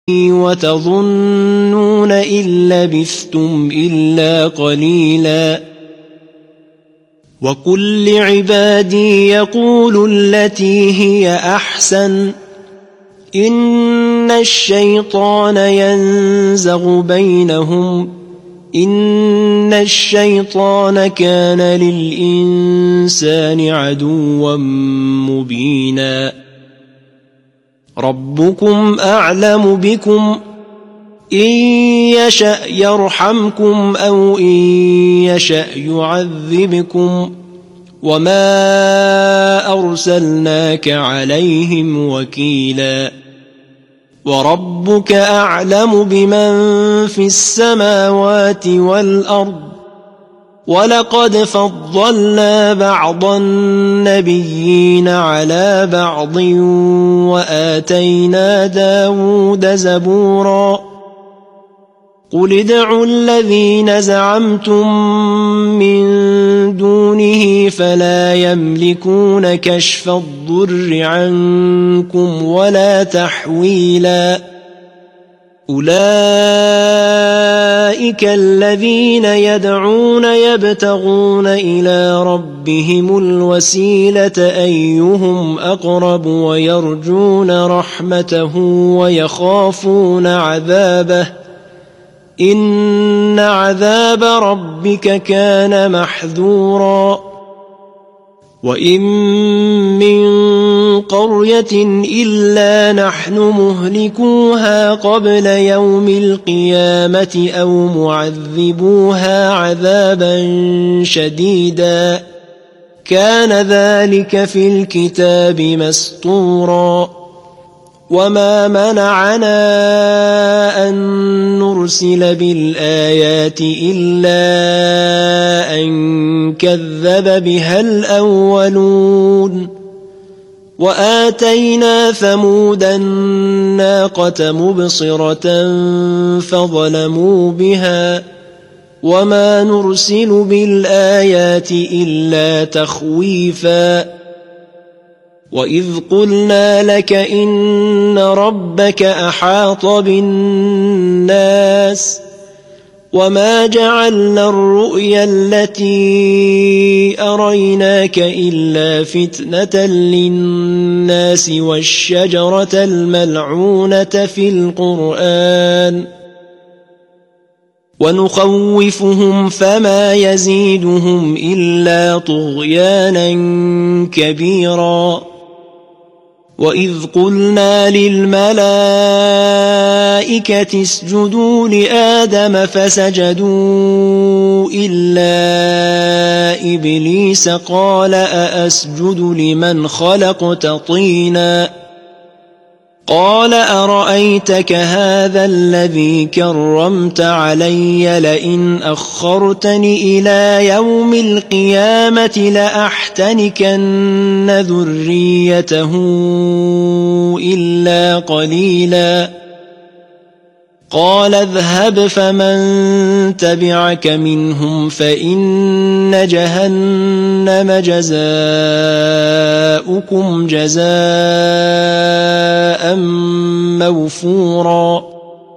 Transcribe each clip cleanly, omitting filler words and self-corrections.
وتظنون إن لبثتم إلا قليلا وقل لعبادي يقولوا التي هي أحسن إن الشيطان ينزغ بينهم إن الشيطان كان للإنسان عدوا مبينا ربكم أعلم بكم إن يشأ يرحمكم أو إن يشأ يعذبكم وما أرسلناك عليهم وكيلا وربك أعلم بمن في السماوات والأرض ولقد فضلنا بعض النبيين على بعض وآتينا داود زبورا قل ادعوا الذين زعمتم من دونه فلا يملكون كشف الضر عنكم ولا تحويلا أولئك الذين يدعون يبتغون إلى ربهم الوسيلة أيهم أقرب ويرجون رحمته ويخافون عذابه إن عذاب ربك كان محذورا وإن من قرية إلا نحن مهلكوها قبل يوم القيامة أو معذبوها عذابا شديدا كان ذلك في الكتاب مسطورا وما منعنا أن نرسل بالآيات إلا أن كذب بها الأولون وآتينا ثمود الناقة مبصرة فظلموا بها وما نرسل بالآيات إلا تخويفا وإذ قلنا لك إن ربك أحاط بالناس وما جعلنا الرؤيا التي أريناك إلا فتنة للناس والشجرة الملعونة في القرآن ونخوفهم فما يزيدهم إلا طغيانا كبيرا وإذ قلنا للملائكة اسجدوا لآدم فسجدوا إلا إبليس قال أأسجد لمن خلقت طينا قال أرأيتك هذا الذي كرمت علي لئن أخرتني إلى يوم القيامة لأحتنكن ذريته إلا قليلا قال اذهب فمن تبعك منهم فإن جهنم جزاؤكم جزاء موفورا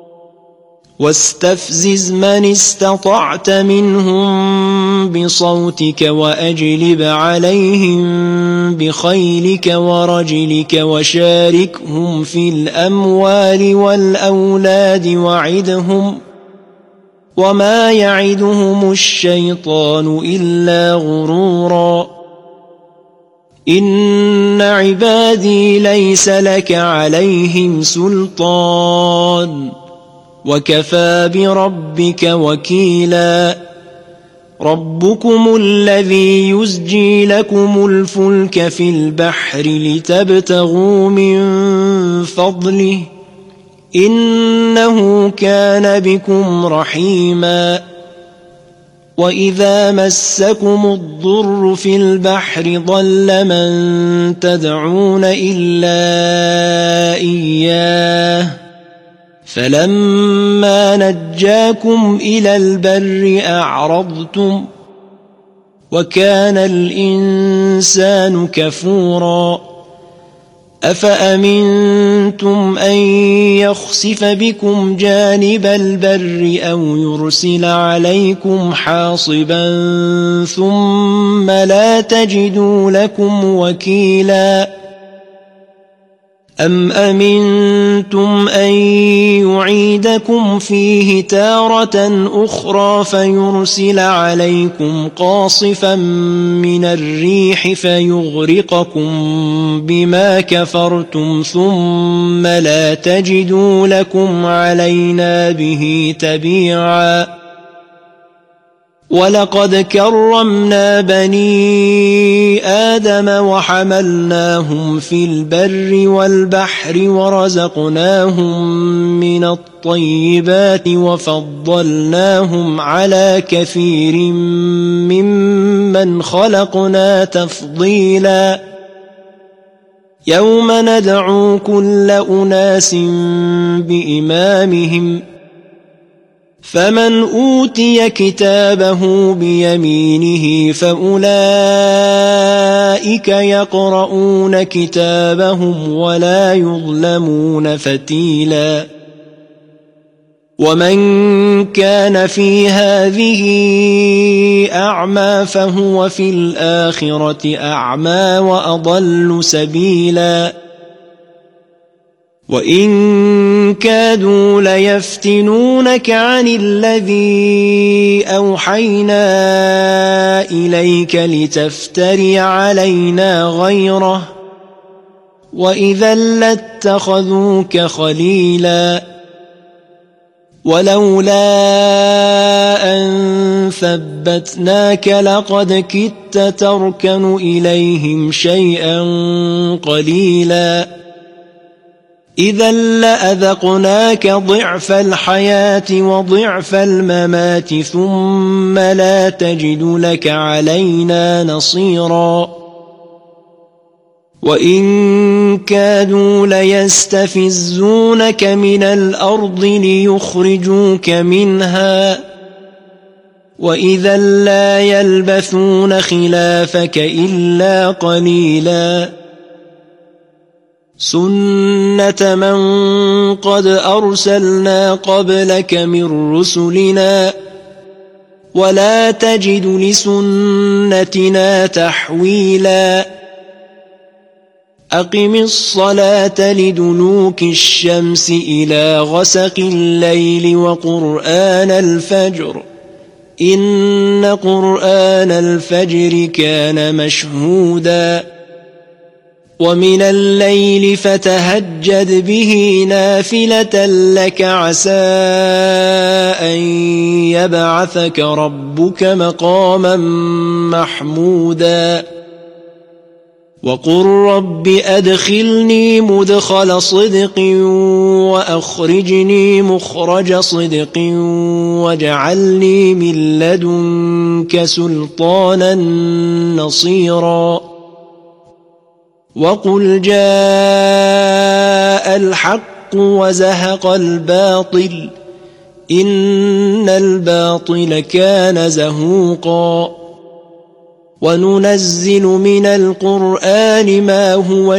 واستفزز من استطعت منهم بصوتك وأجلب عليهم بخيلك ورجلك وشاركهم في الأموال والأولاد وعدهم وما يعدهم الشيطان إلا غرورا إن عبادي ليس لك عليهم سلطان وكفى بربك وكيلا ربكم الذي يزجي لكم الفلك في البحر لتبتغوا من فضله إنه كان بكم رحيما وإذا مسكم الضر في البحر ضل من تدعون إلا إياه فلما نجاكم إلى البر أعرضتم وكان الإنسان كفورا أفأمنتم أن يخسف بكم جانب البر أو يرسل عليكم حاصبا ثم لا تجدوا لكم وكيلا أم أمنتم أن يعيدكم فيه تارة أخرى فيرسل عليكم قاصفا من الريح فيغرقكم بما كفرتم ثم لا تجدوا لكم علينا به تبيعا ولقد كرمنا بني آدم وحملناهم في البر والبحر ورزقناهم من الطيبات وفضلناهم على كثير ممن خلقنا تفضيلا يوم ندعو كل أناس بإمامهم فمن أوتي كتابه بيمينه فأولئك يقرؤون كتابهم ولا يظلمون فتيلا ومن كان في هذه أعمى فهو في الآخرة أعمى وأضل سبيلا وإن كادوا ليفتنونك عن الذي أوحينا إليك لتفتري علينا غيره وإذا لاتخذوك خليلا ولولا أن ثبتناك لقد كدت تركن إليهم شيئا قليلا إذا لأذقناك ضعف الحياة وضعف الممات ثم لا تجد لك علينا نصيرا وإن كادوا ليستفزونك من الأرض ليخرجوك منها وإذا لا يلبثون خلافك إلا قليلا سنة من قد أرسلنا قبلك من رسلنا ولا تجد لسنتنا تحويلا أقم الصلاة لدلوك الشمس إلى غسق الليل وقرآن الفجر إن قرآن الفجر كان مشهودا ومن الليل فتهجد به نافلة لك عسى أن يبعثك ربك مقاما محمودا وقل رب أدخلني مدخل صدق وأخرجني مخرج صدق واجعلني من لدنك سلطانا نصيرا وقل جاء الحق وزهق الباطل إن الباطل كان زهوقا وننزل من القرآن ما هو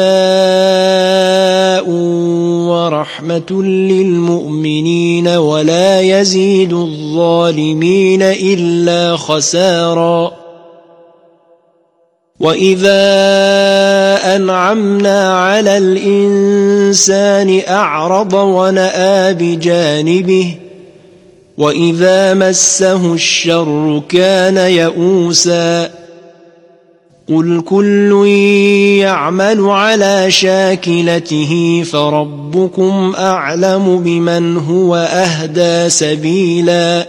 شفاء ورحمة للمؤمنين ولا يزيد الظالمين إلا خسارا وإذا أنعمنا على الإنسان أعرض ونأى بجانبه وإذا مسه الشر كان يئوسا قل كل يعمل على شاكلته فربكم أعلم بمن هو أهدى سبيلا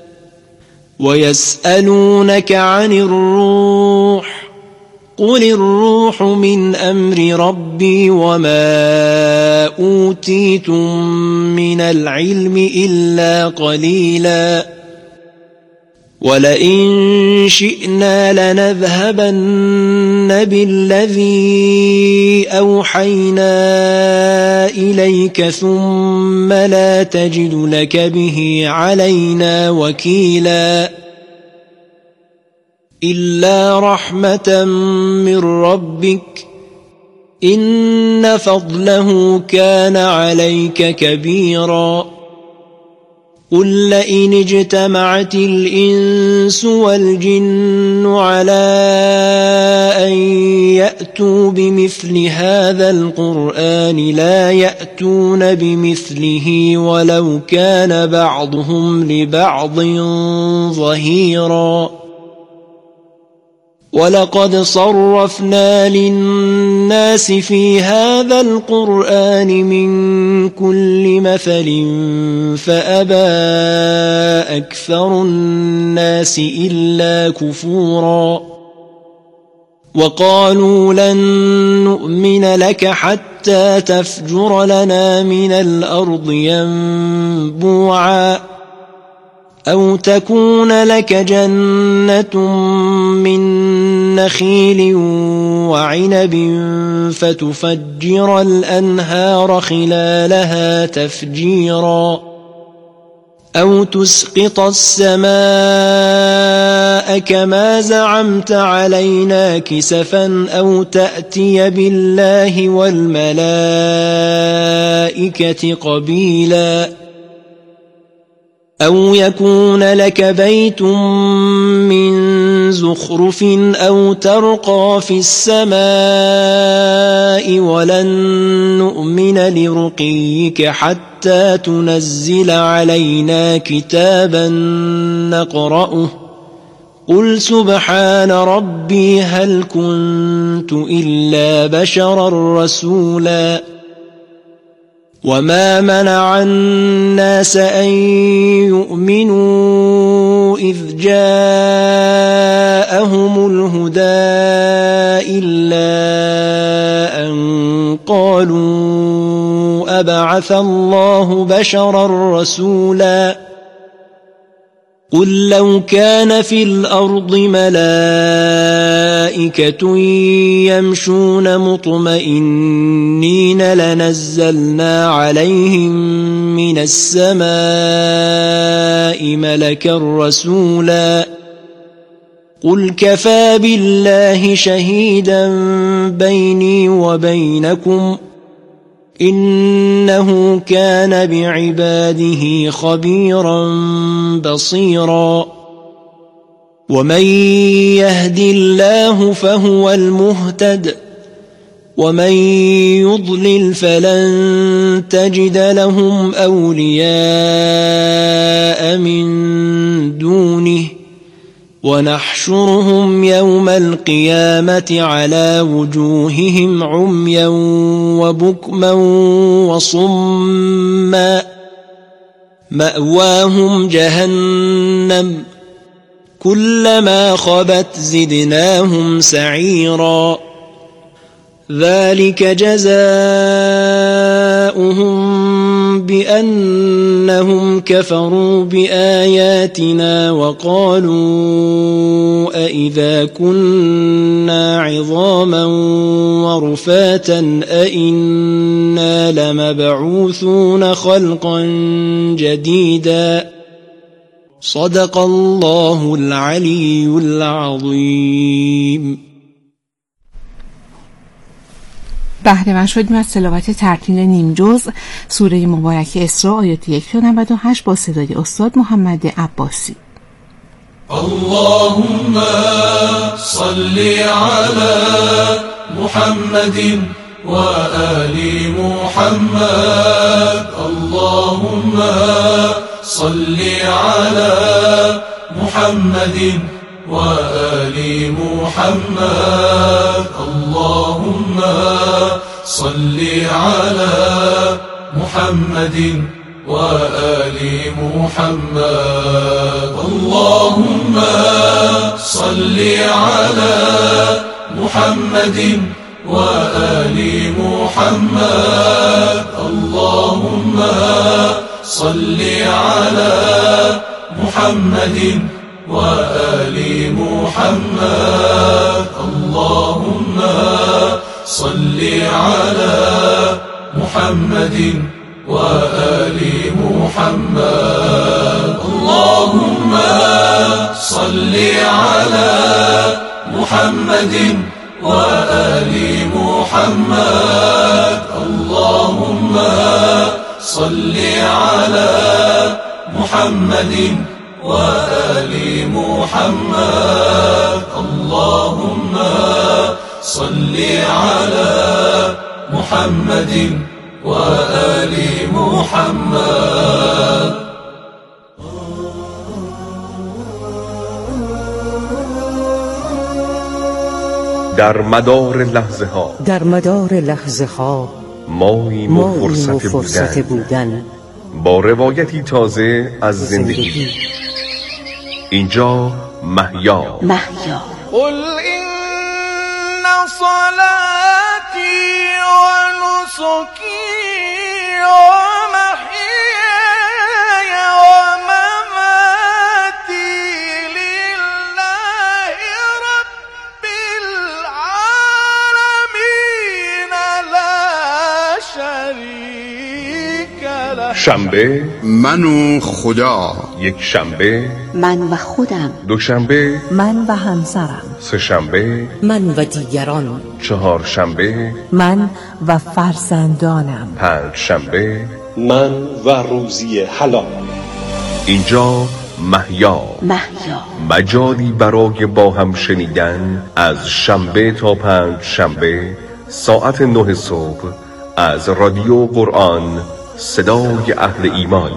ويسألونك عن الروح قل الروح من أمر ربي وما أوتيتم من العلم إلا قليلا ولئن شئنا لنذهبن بالذي أوحينا إليك ثم لا تجد لك به علينا وكيلا إلا رحمة من ربك إن فضله كان عليك كبيرا قل لئن اجتمعت الإنس والجن على أن يأتوا بمثل هذا القرآن لا يأتون بمثله ولو كان بعضهم لبعض ظهيرا ولقد صرفنا للناس في هذا القرآن من كل مثل فأبى أكثر الناس إلا كفورا وقالوا لن نؤمن لك حتى تفجر لنا من الأرض ينبوعا أو تكون لك جنة من نخيل وعنب فتفجر الأنهار خلالها تفجيرا أو تسقط السماء كما زعمت علينا كسفا أو تأتي بالله والملائكة قبيلا أو يكون لك بيت من زخرف أو ترقى في السماء ولن نؤمن لرقيك حتى تنزل علينا كتابا نقرأه قل سبحان ربي هل كنت إلا بشرا رسولا وما منع الناس أن يؤمنوا إذ جاءهم الهدى إلا أن قالوا أبعث الله بشرا رسولا قل لو كان في الأرض ملائكة يمشون مطمئنين لنزلنا عليهم من السماء ملكا رسولا قل كفى بالله شهيدا بيني وبينكم إنه كان بعباده خبيرا بصيرا ومن يهد الله فهو المهتد ومن يضلل فلن تجد لهم أولياء من دونه ونحشرهم يوم القيامة على وجوههم عميا وبكما وصما مأواهم جهنم كلما خبت زدناهم سعيرا ذلك جزاؤهم بأنهم كفروا بآياتنا وقالوا أئذا كنا عظاما ورفاتا أئنا لمبعوثون خلقا جديدا صدق الله العلي العظيم. بهره مند شدیم از تلاوت ترتیل نیمجز سوره مبارک اسراء آیات 1 تا 98 با صدای استاد محمد عباسی. اللهم صل على محمد وآل محمد اللهم صل على محمد وآل محمد اللهم صل على محمد وآل محمد اللهم صل على محمد وآل محمد اللهم صل على محمد وآل محمد اللهم صل على محمد وآل محمد اللهم صل على محمد وآل محمد محمد اللهم صل على محمد وآل محمد اللهم صل على محمد وآل محمد. در مدار لحظه ها ماییم و فرصت بودن با روایتی تازه از زندگی. اینجا محیا. قل إن صلاتي ونسكي ومحياي ومماتي لله رب العالمين لا شريك له. شنبه من و خدا، یک شنبه من و خودم، دوشنبه من و همسرم، سه شنبه من و دیگران، چهار شنبه من و فرزندانم، پنج شنبه من و روزی حلال. اینجا محیا، مجالی برای با هم شنیدن از شنبه تا پنج شنبه ساعت 9 صبح از رادیو قرآن، صدای اهل ایمان.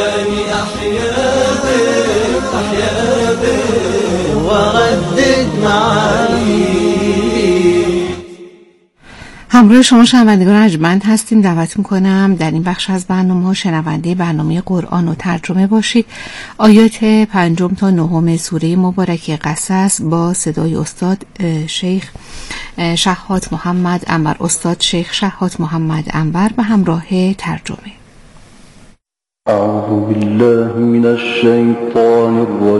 همراه شما شنوندگان ارجمند هستیم. دعوت میکنم در این بخش از برنامه شنونده برنامه قرآن و ترجمه باشید. آیات 5 تا 9 سوره مبارکه قصص با صدای استاد شیخ شهات محمد انور، استاد شیخ شهات محمد انور به همراه ترجمه. اعوذ بالله من الشیطان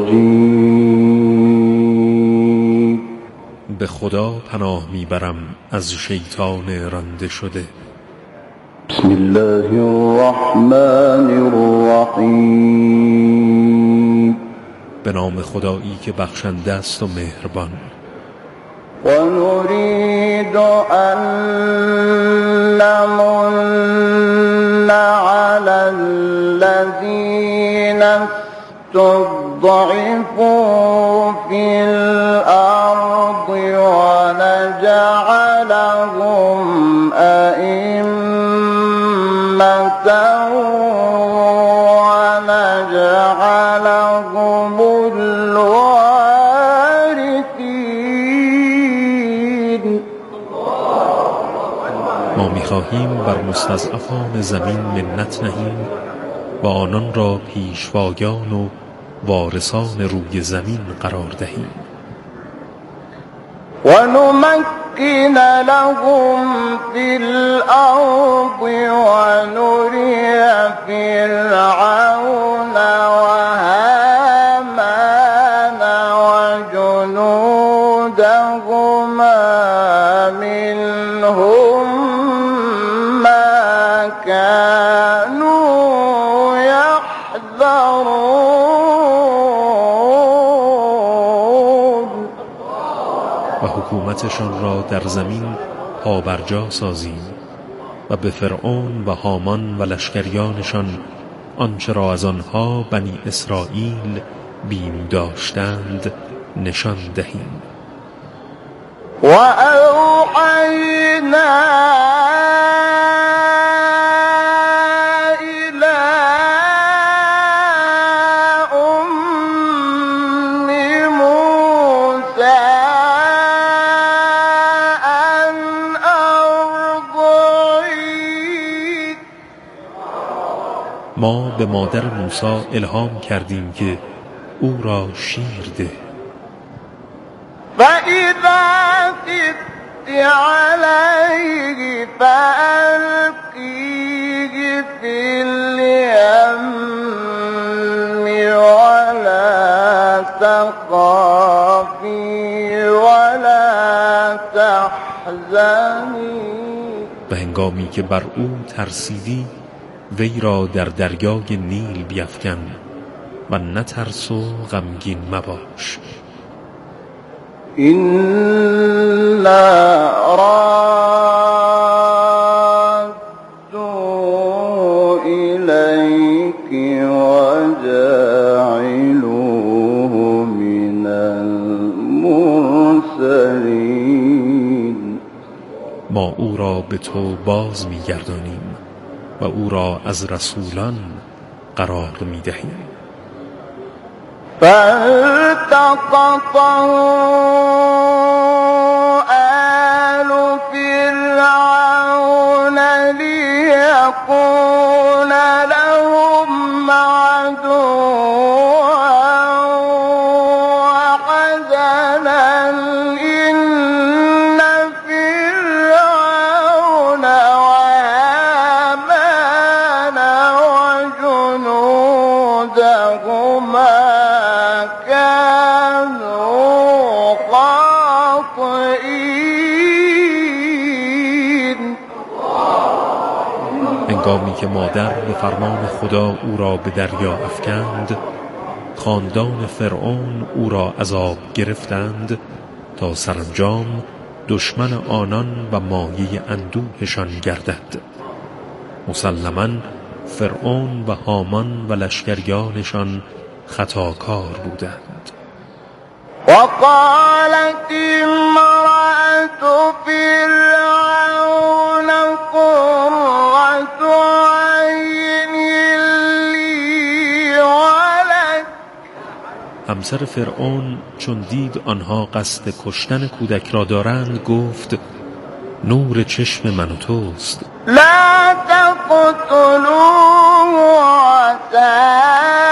الرجیم. به خدا پناه میبرم از شیطان رانده شده. بسم الله الرحمن الرحیم. به نام خدایی که بخشنده است و مهربان. و نريد أن نمن على الذين استضعفوا في الأرض ونجعلهم أئمة ونجعلهم الوارثين. ما می‌خواهیم بر مستضعفان زمین منت نهیم و آنان را پیشوایان و وارثان روی زمین قرار دهیم. و نمکن لهم فی الارض و نری فرعون و هامان و جنودهما منهم ما كانوا يحذرون. و حکومتشان را در زمین پابرجا سازیم و به فرعون و هامان و لشکریانشان آنچه را از آنها بنی اسرائیل بیم داشتند نشان دهیم. و اوحینا ما به مادر موسی الهام کردیم که او را شیر ده. فَإِذَا خِفْتِ عَلَيْهِ فَأَلْقِيهِ فِي الْيَمِّ وَلَا تَخَافِي وَلَا تَحْزَنِي. و هنگامی که بر او ترسیدی وی را در دریای نیل بیفکن و نترس و غمگین مباش. إِنَّا وجاعلوه من المرسلين. ما او را به تو باز می‌گردانیم و او را از رسولان قرار می‌دهیم. فالتقطه آل فرعون ليكون لهم عدوا وحزنا إن فرعون وهامان وجنودهما هنگامی که مادر به فرمان خدا او را به دریا افکند، خاندان فرعون او را عذاب گرفتند تا سرانجام دشمن آنان و مایه اندوهشان گردد. مسلماً فرعون و هامان و لشکریانشان خطاکار بودند. وقالت امرأة فرعون قرة عين لي ولك. همسر فرعون چون دید آنها قصد کشتن کودک را دارند گفت نور چشم من و توست. لا تقتلوه عسى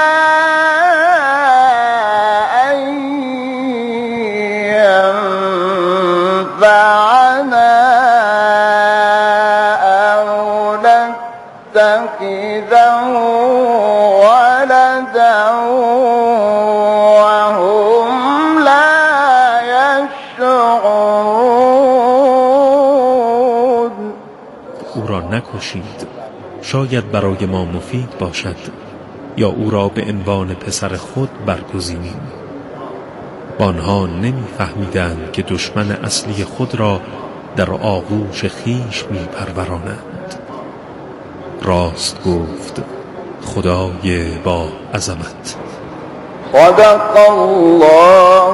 نکشید، شاید برای ما مفید باشد یا او را به عنوان پسر خود برگزینیم. آنها نمی‌فهمیدند که دشمن اصلی خود را در آغوش خیش می‌پروراند. راست گفت خدای با عظمت. صدق الله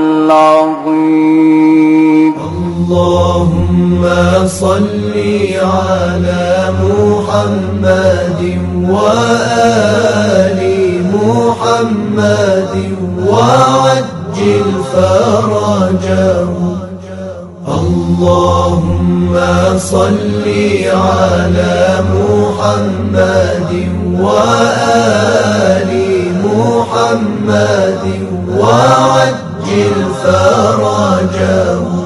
العظیم. اللهم صل على محمد وآل محمد وعجل فرجهم. اللهم صل على محمد وآل محمد وعجل فرجهم.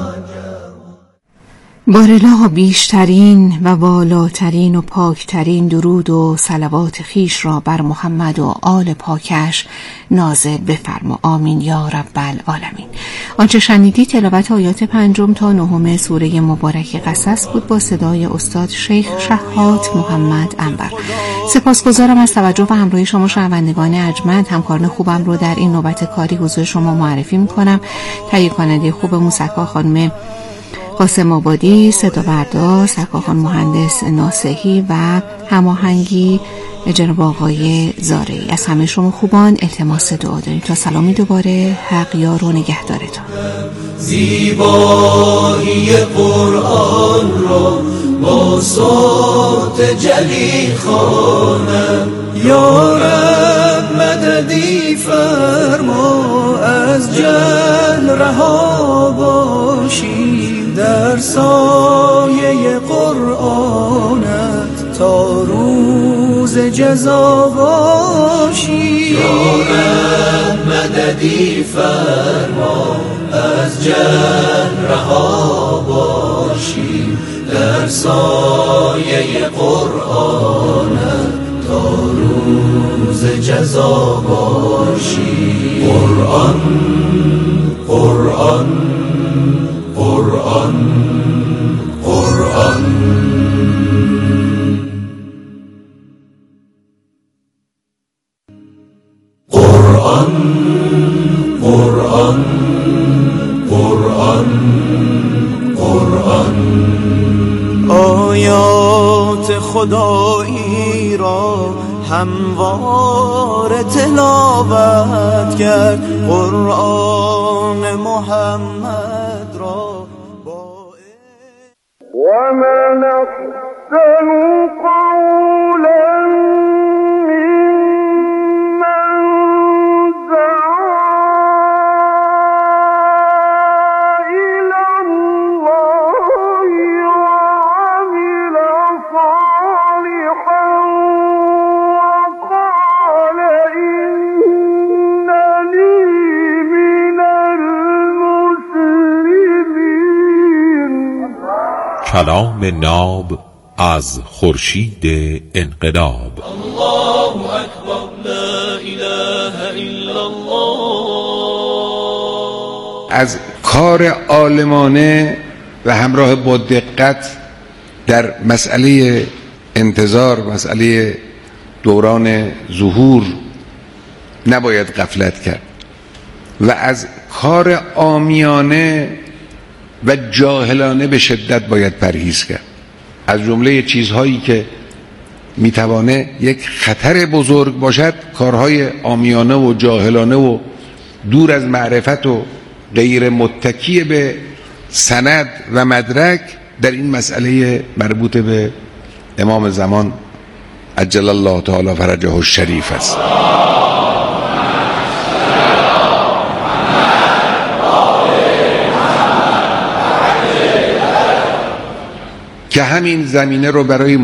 بارالله بیشترین و والاترین و پاکترین درود و صلوات خیش را بر محمد و آل پاکش نازل بفرما. آمین یا رب العالمین. آنچه شنیدی تلاوت آیات 5 تا 9 سوره مبارک قصص بود با صدای استاد شیخ شهات محمد انور. سپاسگزارم از توجه و همراهی شما شنوندگان ارجمند. همکاران خوبم رو در این نوبت کاری حضور شما معرفی می‌کنم. تهیه کننده خوب موسیقی خانم قاسم آبادی، صدا بردار سرکارخان مهندس ناصحی و هماهنگی جناب آقای زارعی. از همه شما خوبان التماس دعا داریم تا سلامی دوباره. حق یار و نگهدارتان. زیبایی قرآن را با صوت جلی خوانم. یا رب مددی فرما از جهل رها باشیم، در سایه قرآنت تا روز جزا باشیم. یا رب مددی فرما از جهل رها باشیم، در سایه قرآنت تا روز جزا باشیم. قرآن قرآن قرآن قرآن. قرآن قرآن قرآن قرآن. آیات خدایی را هموار تلاوت کرد قرآن محمد را با و من احسن قولا کلام ناب از خورشید انقلاب. الله اکبر لا اله الا الله. از کار عالمانه و همراه با دقت در مسئله انتظار، مسئله دوران ظهور نباید غفلت کرد و از کار عامیانه و جاهلانه به شدت باید پرهیز کرد. از جمله چیزهایی که میتوانه یک خطر بزرگ باشد کارهای عامیانه و جاهلانه و دور از معرفت و غیر متکی به سند و مدرک در این مسئله مربوط به امام زمان عجل الله تعالی فرجه الشریف است. که همین زمینه رو برای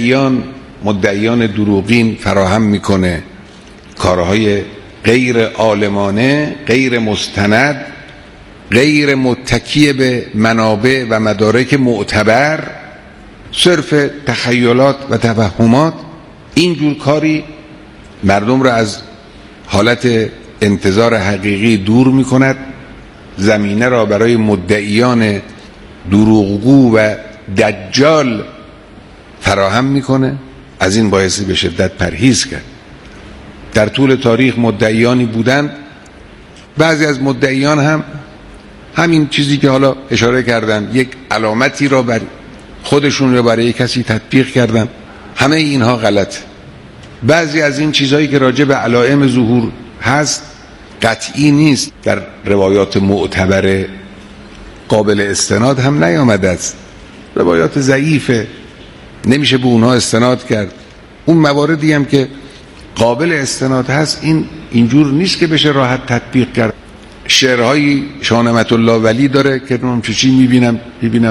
مدعیان دروغین فراهم میکنه. کارهای غیر عالمانه، غیر مستند، غیر متکی به منابع و مدارک معتبر، صرف تخیلات و توهمات، اینجور کاری مردم را از حالت انتظار حقیقی دور میکند، زمینه را برای مدعیان دروغگو و دجال فراهم میکنه. از این بایستی به شدت پرهیز کرد. در طول تاریخ مدعیانی بودند، بعضی از مدعیان هم همین چیزی که حالا اشاره کردن، یک علامتی را بر خودشون یا برای کسی تطبیق کردن. همه اینها غلط. بعضی از این چیزهایی که راجع به علائم ظهور هست قطعی نیست، در روایات معتبر قابل استناد هم نیامده است، روایات ضعیفه، نمیشه به اونها استناد کرد. اون مواردی هم که قابل استناد هست اینجور نیست که بشه راحت تطبیق کرد. شعرهای شاه نعمت الله ولی داره که من چی میبینم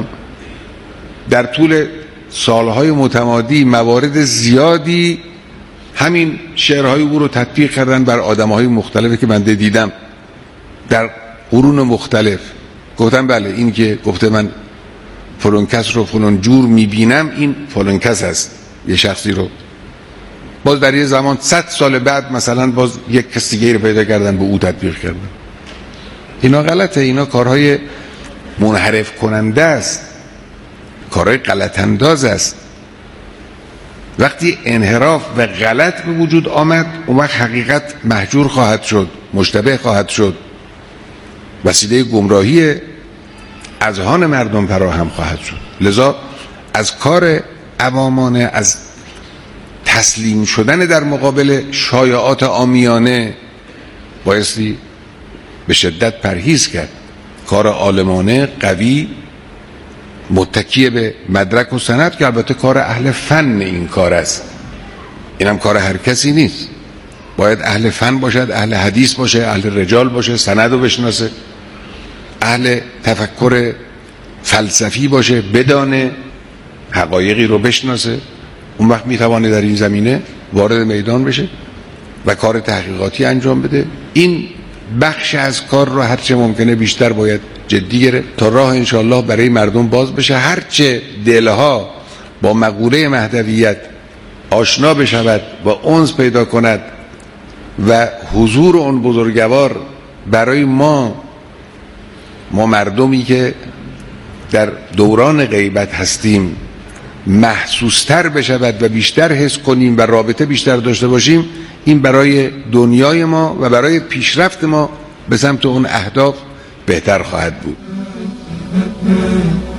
در طول سالهای متمادی موارد زیادی همین شعرهای او رو تطبیق کردن بر آدمهای مختلفی که من دیدم در قرون مختلف. گفتم بله این که گفته من فلان کس رو فلان جور میبینم، این فلان کس هست، یه شخصی رو. باز در یه زمان 100 سال بعد مثلا باز یک کس دیگه رو پیدا کردن به او تطبیق کردن. اینا غلطه، اینا کارهای منحرف کننده است، کارهای غلط انداز است. وقتی انحراف و غلط به وجود آمد اون وقت حقیقت محجور خواهد شد، مشتبه خواهد شد، وسیله گمراهی اذهان مردم فراهم خواهد شد. لذا از کار عوامانه، از تسلیم شدن در مقابل شایعات عامیانه بایستی به شدت پرهیز کرد. کار عالمانه قوی متکی به مدرک و سند که البته کار اهل فن این کار است، اینم کار هر کسی نیست. باید اهل فن باشد، اهل حدیث باشه، اهل رجال باشه، سند رو بشناسه، اهل تفکر فلسفی باشه، بدانه، حقایقی رو بشناسه. اون وقت میتوانه در این زمینه وارد میدان بشه و کار تحقیقاتی انجام بده. این بخش از کار رو هرچه ممکنه بیشتر باید جدی گرفت تا راه انشاءالله برای مردم باز بشه. هرچه دلها با مقوله مهدویت آشنا بشود و انس پیدا کند و حضور اون بزرگوار برای ما مردمی که در دوران غیبت هستیم محسوستر بشود و بیشتر حس کنیم و رابطه بیشتر داشته باشیم، این برای دنیای ما و برای پیشرفت ما به سمت اون اهداف بهتر خواهد بود.